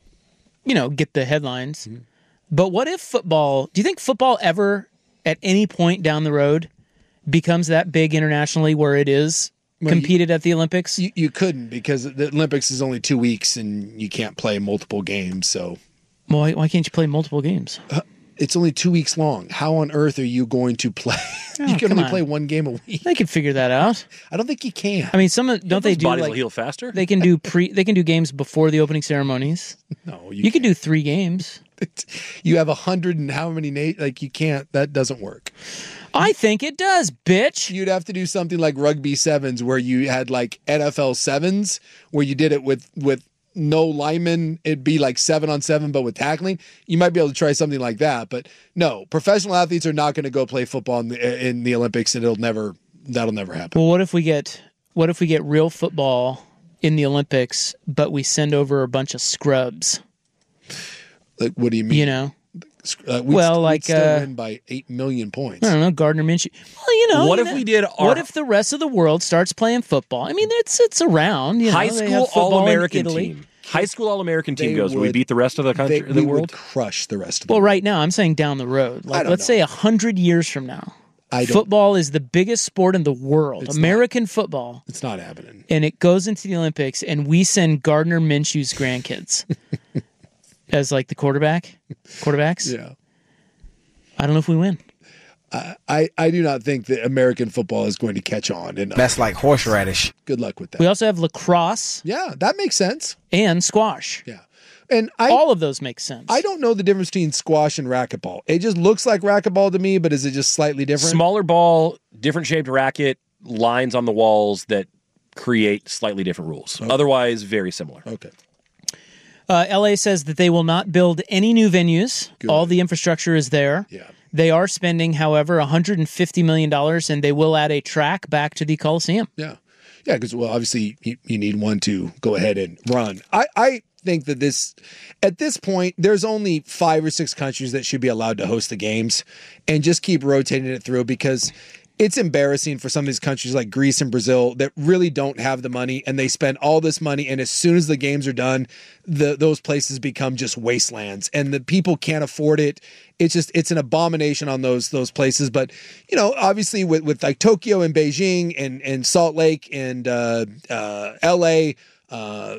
you know, get the headlines. Mm-hmm. But what if football, do you think football ever at any point down the road becomes that big internationally where it is well, competed you, at the Olympics? You, you couldn't because the Olympics is only two weeks and you can't play multiple games. So, well, why, why can't you play multiple games? Uh, it's only two weeks long. How on earth are you going to play? Oh, you can only on. play one game a week. They can figure that out. I don't think you can. I mean, some don't Those they do bodies like will heal faster? They can do pre. They can do games before the opening ceremonies. No, you, you can do three games. You have a hundred and how many? Na- like you can't. That doesn't work. I think it does, bitch. You'd have to do something like rugby sevens where you had like N F L sevens where you did it with, with no linemen. It'd be like seven on seven, but with tackling. You might be able to try something like that. But no, professional athletes are not going to go play football in the, in the Olympics, and it'll never, that'll never happen. Well, what if we get, what if we get real football in the Olympics, but we send over a bunch of scrubs? Like, what do you mean? You know? Uh, we'd well, st- like we'd still uh, win by eight million points. I don't know, Gardner Minshew. Well, you know, What you if know, we did our- What if the rest of the world starts playing football? I mean, it's it's around. You know, High they school have football in All-American Italy. team. High school All-American team They goes. Will we would- beat the rest of the country, They, the we world? would crush the rest of the Well, world. right now, I'm saying down the road. Like, don't let's know. say a hundred years from now, I don't- football is the biggest sport in the world. It's American football, It's not happening. and it goes into the Olympics, and we send Gardner Minshew's grandkids as like the quarterback, quarterbacks. Yeah. I don't know if we win. I, I, I do not think that American football is going to catch on. And That's like horseradish. good luck with that. We also have lacrosse Yeah, that makes sense. and squash. Yeah. And I All of those make sense. I don't know the difference between squash and racquetball. It just looks like racquetball to me, but is it just slightly different? Smaller ball, different shaped racket, lines on the walls that create slightly different rules. Otherwise, very similar. Okay. Uh, L A says that they will not build any new venues. Good. All the infrastructure is there. Yeah. They are spending, however, one hundred fifty million dollars, and they will add a track back to the Coliseum. Yeah. Yeah, because, well, obviously you, you need one to go ahead and run. I, I think that this, at this point, there's only five or six countries that should be allowed to host the games, and just keep rotating it through, because it's embarrassing for some of these countries like Greece and Brazil that really don't have the money, and they spend all this money, and as soon as the games are done, the those places become just wastelands, and the people can't afford it. It's just, it's an abomination on those those places. But, you know, obviously with, with like Tokyo and Beijing and, and Salt Lake and uh, uh, L A, uh,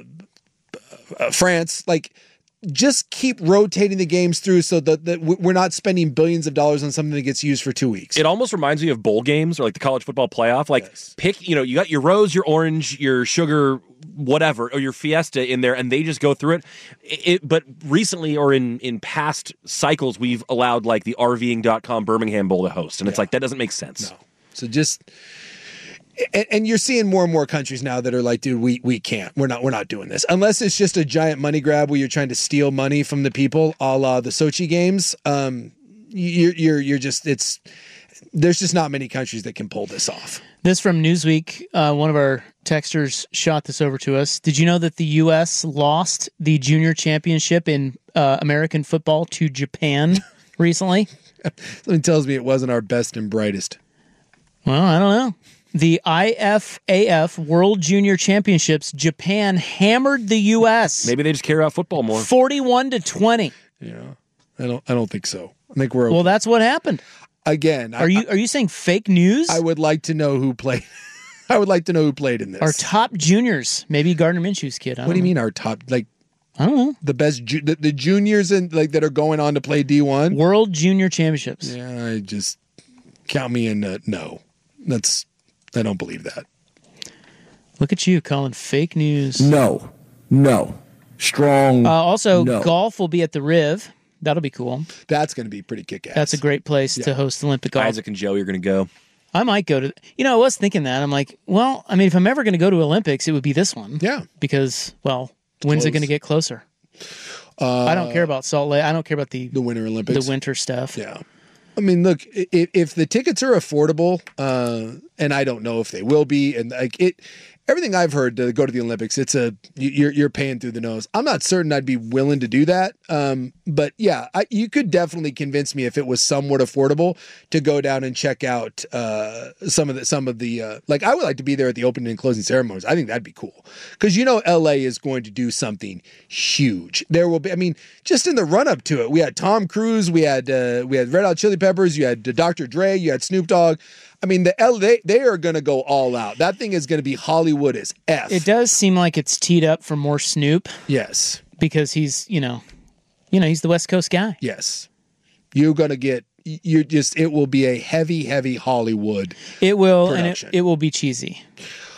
uh, France, like, just keep rotating the games through so that, that we're not spending billions of dollars on something that gets used for two weeks. It almost reminds me of bowl games or like the college football playoff. Like Yes. pick, you know, you got your rose, your orange, your sugar, whatever, or your fiesta in there, and they just go through it. It but recently or in, in past cycles, we've allowed like the RVing dot com Birmingham Bowl to host. And it's Yeah. like, that doesn't make sense. No. So just, and, and you're seeing more and more countries now that are like, dude, we we can't, we're not, we're not doing this unless it's just a giant money grab where you're trying to steal money from the people, a la the Sochi games. Um, you're you're you're just, it's, there's just not many countries that can pull this off. This from Newsweek. Uh, one of our texters shot this over to us. Did you know that the U S lost the junior championship in uh, American football to Japan recently? Something tells me it wasn't our best and brightest. Well, I don't know. The I F A F World Junior Championships, Japan hammered the U S Maybe they just care about football more. forty-one to twenty. Yeah, I don't, I don't think so. I think we're okay. Well, that's what happened. Again, Are I, you are you saying fake news? I would like to know who played. I would like to know who played in this. Our top juniors, maybe Gardner Minshew's kid. I What don't do you know. mean our top? Like, I don't know. the best, ju- the, the juniors and like that are going on to play D one. World Junior Championships. Yeah, I just count me in. Uh, no, that's I don't believe that. Look at you calling fake news. No. No. Strong. Uh, also, no. golf will be at the Riv. That'll be cool. That's going to be pretty kick-ass. That's a great place to host Olympic golf. Isaac and Joe, you're going to go. I might go to. You know, I was thinking that. I'm like, well, I mean, if I'm ever going to go to Olympics, it would be this one. Yeah. Because, well, when's it close. going to get closer? Uh, I don't care about Salt Lake. I don't care about the the Winter Olympics. the winter stuff. Yeah. I mean, look, if, if the tickets are affordable, uh, and I don't know if they will be, and like it, everything I've heard to go to the Olympics, it's a you're you're paying through the nose. I'm not certain I'd be willing to do that, um, but yeah, I, you could definitely convince me if it was somewhat affordable to go down and check out uh, some of the some of the uh, like I would like to be there at the opening and closing ceremonies. I think that'd be cool because you know L A is going to do something huge. There will be, I mean, just in the run up to it, we had Tom Cruise, we had uh, we had Red Hot Chili Peppers, you had uh, Doctor Dre, you had Snoop Dogg. I mean, the L they they are going to go all out. That thing is going to be Hollywood as F. It does seem like it's teed up for more Snoop. Yes. Because he's, you know, you know, he's the West Coast guy. Yes. You're going to get, you're just, it will be a heavy, heavy Hollywood It will, production. and it, it will be cheesy.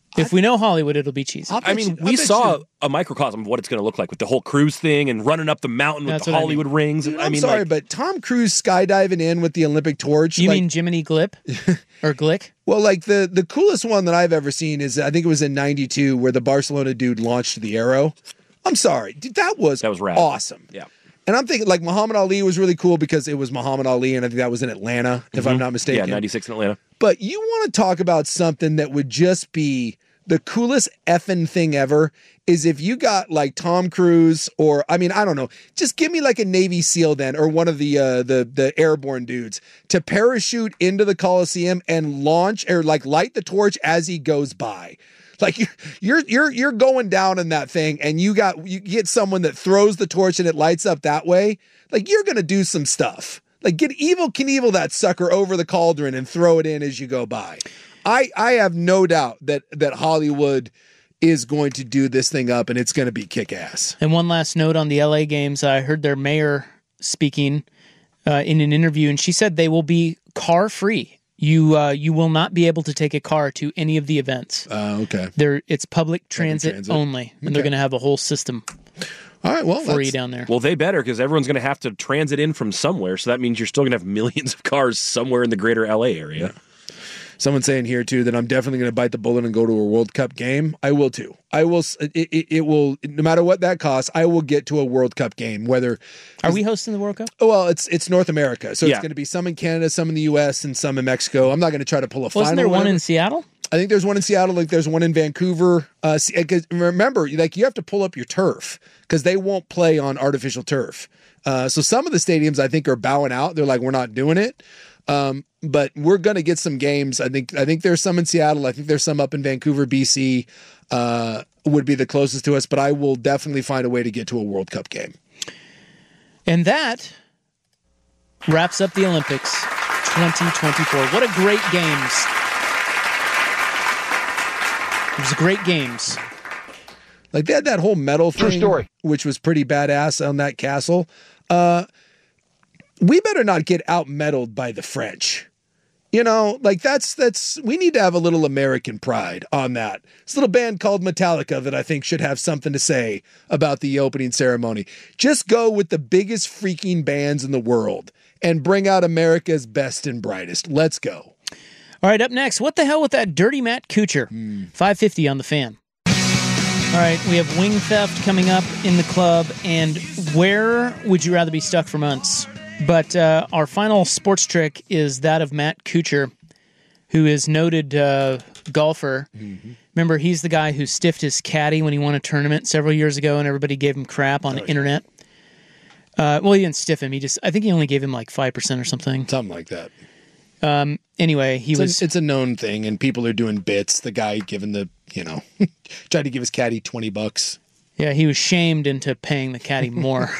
If we know Hollywood, it'll be cheesy. I mean, we saw a microcosm of what it's going to look like with the whole cruise thing and running up the mountain with That's the what I Hollywood mean. rings. Dude, I I'm mean, sorry, like, but Tom Cruise skydiving in with the Olympic torch. You like, mean Jiminy Glip or Glick? Well, like the the coolest one that I've ever seen is I think it was in ninety-two where the Barcelona dude launched the arrow. I'm sorry, dude, that was that was rad. awesome. Yeah. And I'm thinking like Muhammad Ali was really cool because it was Muhammad Ali, and I think that was in Atlanta, if I'm not mistaken. Yeah, ninety-six in Atlanta. But you want to talk about something that would just be the coolest effing thing ever is if you got like Tom Cruise or, I mean, I don't know, just give me like a Navy SEAL then or one of the uh, the the airborne dudes to parachute into the Coliseum and launch or like light the torch as he goes by. Like you're you're you're going down in that thing and you got you get someone that throws the torch and it lights up that way. Like you're gonna do some stuff. Like get Evel Knievel that sucker over the cauldron and throw it in as you go by. I, I have no doubt that that Hollywood is going to do this thing up and it's going to be kick-ass. And one last note on the L A games. I heard their mayor speaking uh, in an interview, and she said they will be car-free. You uh, you will not be able to take a car to any of the events. Uh, okay. They're, it's public transit, transit. only, and Okay. they're going to have a whole system All right, well, for that's- you down there. Well, they better because everyone's going to have to transit in from somewhere. So that means you're still going to have millions of cars somewhere in the greater L A area. Yeah. Someone's saying here too that I'm definitely going to bite the bullet and go to a World Cup game. I will too. I will. It, it, it will. No matter what that costs, I will get to a World Cup game. Whether are we hosting the World Cup? Oh well, it's it's North America, so Yeah. it's going to be some in Canada, some in the U S, and some in Mexico. I'm not going to try to pull a final. Wasn't there or one whatever. in Seattle? I think there's one in Seattle. Like there's one in Vancouver. Uh, see, 'cause remember, like you have to pull up your turf because they won't play on artificial turf. Uh, so some of the stadiums I think are bowing out. They're like, we're not doing it. Um, but we're gonna get some games. I think. I think there's some in Seattle. I think there's some up in Vancouver, B C. Uh, would be the closest to us. But I will definitely find a way to get to a World Cup game. And that wraps up the Olympics twenty twenty-four. What a great games. It was great games. Like they had that whole medal True thing, story. which was pretty badass on that castle. Uh, we better not get out medaled by the French. You know, like that's that's we need to have a little American pride on that. This little band called Metallica that I think should have something to say about the opening ceremony. Just go with the biggest freaking bands in the world and bring out America's best and brightest. Let's go. All right, up next, what the hell with that dirty Matt Kuchar? five fifty on the Fan. All right, we have wing theft coming up in the club, and where would you rather be stuck for months? But uh, our final sports trick is that of Matt Kuchar, who is noted uh, golfer. Mm-hmm. Remember, he's the guy who stiffed his caddy when he won a tournament several years ago, and everybody gave him crap on Oh, the yeah. internet. Uh, well, he didn't stiff him. He just, I think he only gave him like five percent or something. Something like that. Um, anyway, he it's was... A, it's a known thing, and people are doing bits. The guy giving the, you know, tried to give his caddy twenty bucks. Yeah, he was shamed into paying the caddy more.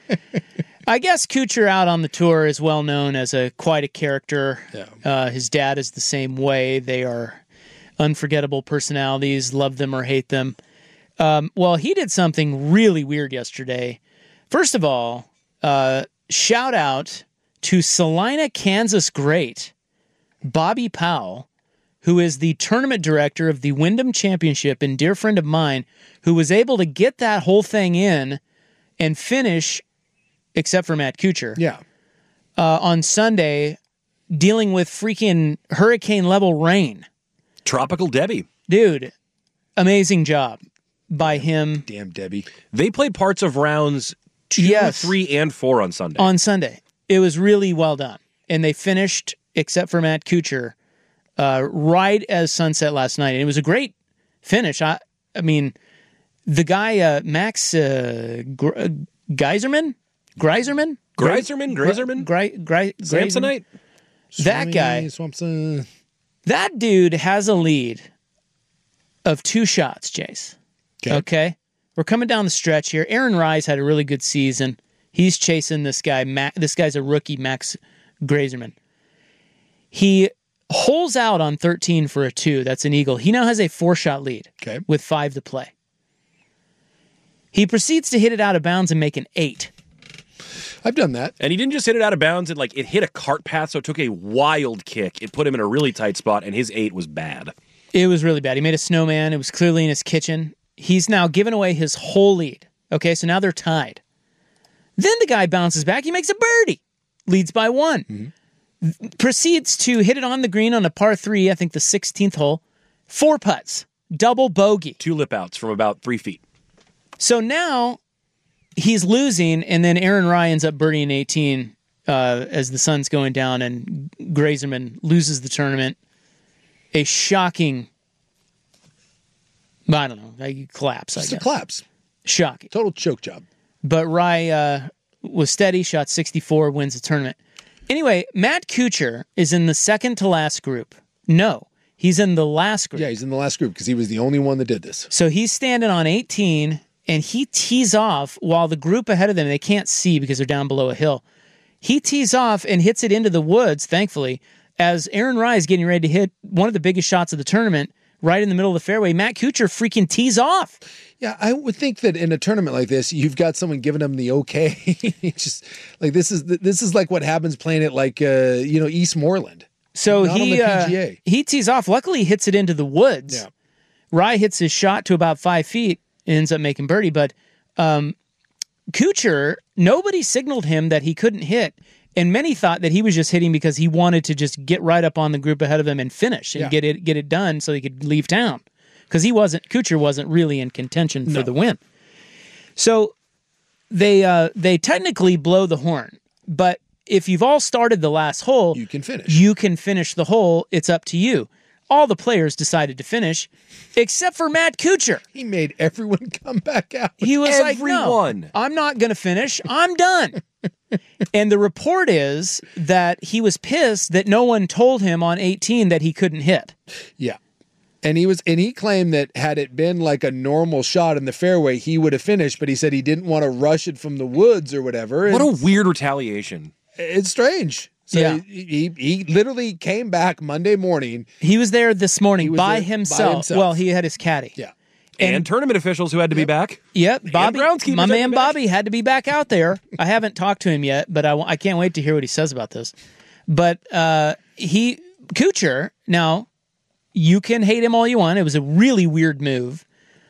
I guess Kuchar out on the tour is well known as a quite a character. Yeah. Uh, his dad is the same way. They are unforgettable personalities, love them or hate them. Um, well, he did something really weird yesterday. First of all, uh, shout out to Salina, Kansas great Bobby Powell, who is the tournament director of the Wyndham Championship and dear friend of mine, who was able to get that whole thing in and finish, except for Matt Kuchar, yeah, uh, on Sunday, dealing with freaking hurricane-level rain. Tropical Debbie. Dude, amazing job by him. Damn Debbie. They played parts of rounds two, Yes. three, and four on Sunday. On Sunday. It was really well done. And they finished, except for Matt Kuchar, uh, right as sunset last night. And it was a great finish. I I mean, the guy, uh, Max uh, Gr- uh, Geiserman? Greiserman? Greiserman? Greiserman? Gri- Gri- Samsonite? That guy. Swampson. That dude has a lead of two shots, Jace. Okay. Okay? We're coming down the stretch here. Aaron Rise had a really good season. He's chasing this guy. Ma- this guy's a rookie, Max Greiserman. He holes out on thirteen for a two. That's an eagle. He now has a four-shot lead okay. with five to play. He proceeds to hit it out of bounds and make an eight. I've done that. And he didn't just hit it out of bounds. It like it hit a cart path, so it took a wild kick. It put him in a really tight spot, and his eight was bad. It was really bad. He made a snowman. It was clearly in his kitchen. He's now given away his whole lead. Okay, so now they're tied. Then the guy bounces back. He makes a birdie. Leads by one. Mm-hmm. Proceeds to hit it on the green on a par three, I think the sixteenth hole. Four putts. Double bogey. Two lip outs from about three feet. So now he's losing, and then Aaron Rai ends up birdieing eighteen uh, as the sun's going down, and Grazerman loses the tournament. A shocking, I don't know, a collapse, I Just guess. a collapse. Shocking. Total choke job. But Rai uh, was steady, shot sixty-four, wins the tournament. Anyway, Matt Kuchar is in the second to last group. No, he's in the last group. Yeah, he's in the last group because he was the only one that did this. So he's standing on eighteen, and he tees off while the group ahead of them, they can't see because they're down below a hill. He tees off and hits it into the woods, thankfully, as Aaron Rai is getting ready to hit one of the biggest shots of the tournament right in the middle of the fairway. Matt Kuchar freaking tees off. Yeah, I would think that in a tournament like this, you've got someone giving them the okay. It's just like this is this is like what happens playing it like uh, you know Eastmoreland. So Not he on the P G A. uh, he tees off. Luckily, he hits it into the woods. Yeah. Rai hits his shot to about five feet and ends up making birdie. But um, Kuchar, nobody signaled him that he couldn't hit. And many thought that he was just hitting because he wanted to just get right up on the group ahead of him and finish and Yeah. get it get it done so he could leave town. Because he wasn't Kuchar wasn't really in contention for No. the win. So they uh, they technically blow the horn, but if you've all started the last hole, You can finish. You can finish the hole. It's up to you. All the players decided to finish, except for Matt Kuchar. He made everyone come back out. He was Everyone. like, no, I'm not going to finish. I'm done. And the report is that he was pissed that no one told him on eighteen that he couldn't hit. Yeah. And he was, and he claimed that had it been like a normal shot in the fairway, he would have finished. But he said he didn't want to rush it from the woods or whatever. What a and weird retaliation. It's strange. So Yeah. he, he he literally came back Monday morning. He was there this morning He was by there by himself. himself. Well, he had his caddy. Yeah. And, tournament officials who had to be back. Yep, Bobby, groundskeepers my had to man be back. Bobby had to be back out there. I haven't talked to him yet, but I, I can't wait to hear what he says about this. But uh, he, Kuchar, now, you can hate him all you want. It was a really weird move,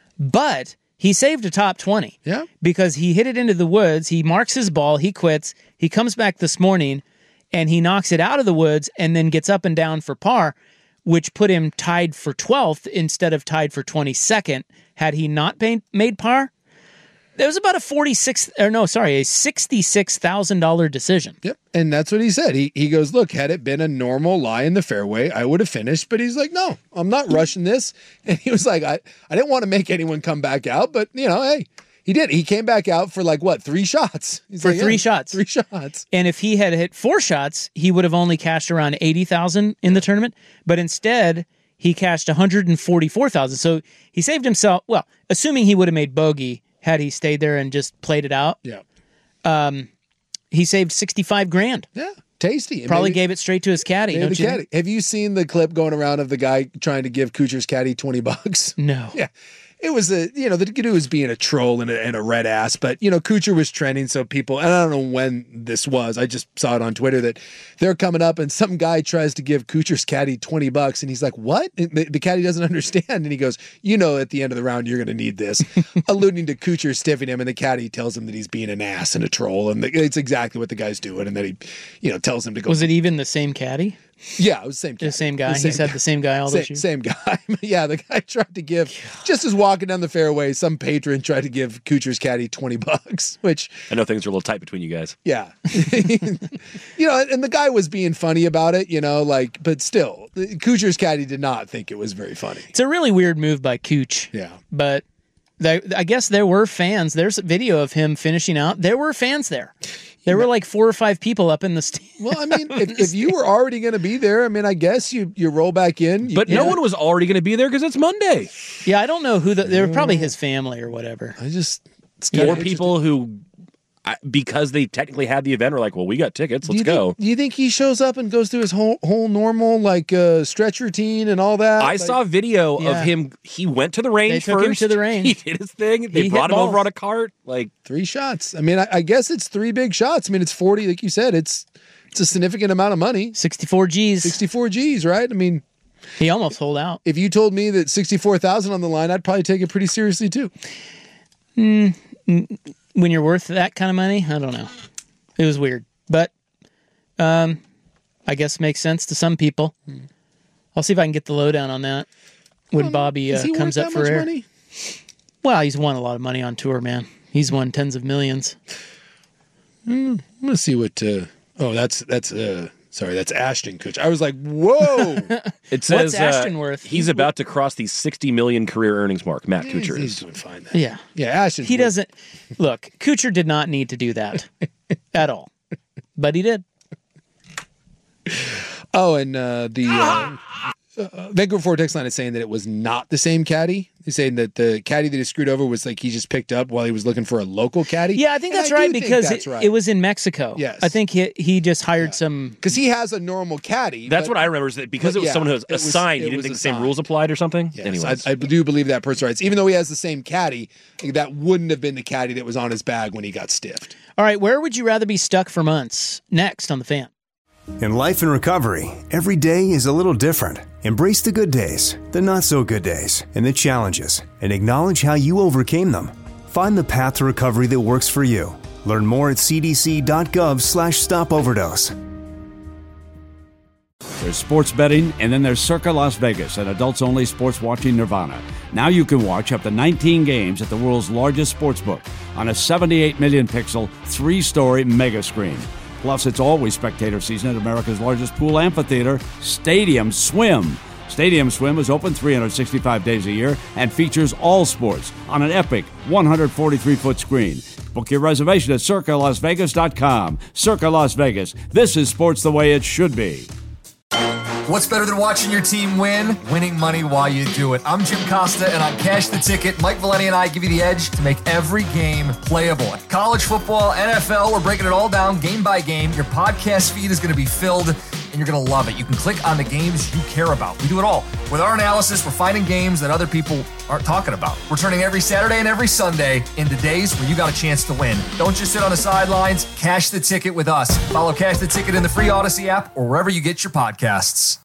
but he saved a top twenty. Yeah. Because he hit it into the woods. He marks his ball. He quits. He comes back this morning, and he knocks it out of the woods and then gets up and down for par, which put him tied for twelfth instead of tied for twenty-second. Had he not made, made par, there was about a forty-six, or no, sorry, a sixty-six thousand dollars decision. Yep. And that's what he said. He he goes, look, had it been a normal lie in the fairway, I would have finished. But he's like, no, I'm not rushing this. And he was like, I, I didn't want to make anyone come back out, but you know, hey, he did. He came back out for like what, three shots? He's For like, three yeah, shots. Three shots. And if he had hit four shots, he would have only cashed around eighty thousand dollars in the tournament. But instead, he cashed one hundred forty-four thousand dollars. So he saved himself, well, assuming he would have made bogey had he stayed there and just played it out. Yeah. Um, he saved sixty-five grand. Yeah. Tasty. And Probably maybe- gave it straight to his caddy. maybe Don't the you caddy. think? Have you seen the clip going around of the guy trying to give Kuchar's caddy twenty bucks? No. Yeah. It was a, you know, the dude was being a troll and a, and a red ass, but, you know, Kuchar was trending. So people, and I don't know when this was, I just saw it on Twitter that they're coming up and some guy tries to give Kuchar's caddy twenty bucks. And he's like, what? And the, the caddy doesn't understand. And he goes, you know, at the end of the round, you're going to need this, alluding to Kuchar stiffing him. And the caddy tells him that he's being an ass and a troll. And the, it's exactly what the guy's doing. And then he, you know, tells him to go. Was it even the same caddy? Yeah, it was the same. The same guy. The same He's had guy. the same guy all Same, those years. same guy. Yeah, the guy tried to give, just as walking down the fairway, some patron tried to give Kuchar's caddy twenty bucks, which, I know things are a little tight between you guys. yeah. You know, and the guy was being funny about it, you know, like, but still, Kuchar's caddy did not think it was very funny. It's a really weird move by Cooch. Yeah. But there, I guess there were fans. There's a video of him finishing out. There were fans there. There were like four or five people up in the stand. Well, I mean, if, if you were already going to be there, I mean, I guess you, you roll back in. You, But no one was already going to be there because it's Monday. Yeah, I don't know who the. They were probably his family or whatever. I just. It's Or people who, I- because they technically had the event, were like, well, we got tickets. Do Let's you go. Think, do you think he shows up and goes through his whole whole normal like uh, stretch routine and all that? I Like- saw a video Yeah. of him. He went to the range They took first. him to the range. He did his thing. They He brought hit him over balls. on a cart. Like three shots. I mean, I, I guess it's three big shots. I mean, it's forty, like you said. It's it's a significant amount of money. sixty-four G's. sixty-four G's, right? I mean, He almost sold out. If you told me that sixty-four thousand on the line, I'd probably take it pretty seriously too. Mm, when you're worth that kind of money, I don't know. It was weird, but um, I guess makes sense to some people. Hmm. I'll see if I can get the lowdown on that when um, Bobby uh, comes up for air. Money? Well, he's won a lot of money on tour, man. He's won tens of millions. Mm, I'm gonna see what. Uh, oh, that's that's. Uh, sorry, that's Ashton Kutcher. I was like, whoa. It says What's Ashton uh, worth? He's about to cross the sixty million career earnings mark. Matt yeah, Kuchar he's, is. he's doing fine. Then. Yeah, yeah. Ashton. He doesn't look. Kuchar did not need to do that at all, but he did. Oh, and uh, the uh, uh, Vancouver Vortex line is saying that it was not the same caddy. He's saying that the caddy that he screwed over was like he just picked up while he was looking for a local caddy. Yeah, I think and that's I right think because that's it, right. it was in Mexico. Yes. I think he he just hired yeah. some because he has a normal caddy. That's but, what I remember is that because it was yeah, someone who was it was, assigned, it he didn't was think assigned. the same rules applied or something. Yes, Anyways, I, I do believe that person writes. Even though he has the same caddy, that wouldn't have been the caddy that was on his bag when he got stiffed. All right, where would you rather be stuck for months? Next on The Fan. In life and recovery, every day is a little different. Embrace the good days, the not so good days, and the challenges, and acknowledge how you overcame them. Find the path to recovery that works for you. Learn more at cdc.gov slash stop overdose. There's sports betting, and then there's Circa Las Vegas, an adults-only sports watching nirvana. Now you can watch up to nineteen games at the world's largest sportsbook on a seventy-eight million pixel, three-story mega screen. Plus, it's always spectator season at America's largest pool amphitheater, Stadium Swim. Stadium Swim is open three hundred sixty-five days a year and features all sports on an epic one hundred forty-three foot screen. Book your reservation at circa las vegas dot com. Circa Las Vegas. This is sports the way it should be. What's better than watching your team win? Winning money while you do it. I'm Jim Costa, and on Cash the Ticket, Mike Valeni and I give you the edge to make every game playable. College football, N F L, we're breaking it all down game by game. Your podcast feed is going to be filled, and you're going to love it. You can click on the games you care about. We do it all. With our analysis, we're finding games that other people aren't talking about. We're turning every Saturday and every Sunday into days where you got a chance to win. Don't just sit on the sidelines. Cash the Ticket with us. Follow Cash the Ticket in the free Odyssey app or wherever you get your podcasts.